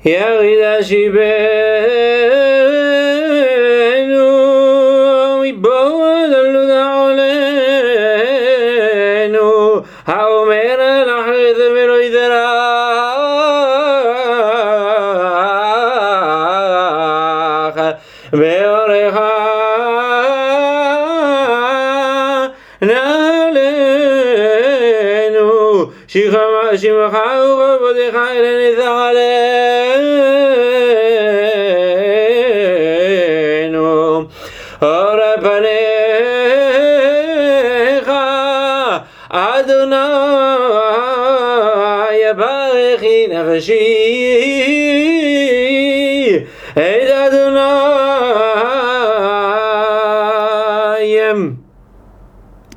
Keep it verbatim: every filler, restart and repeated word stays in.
ירידה שיבנו מבעוד עלות העולנו האומר אל אחרת ולא ידרך באורך נעלנו שמך וכבודך לנצח עלינו אור פניך אדוני יברכי נפשי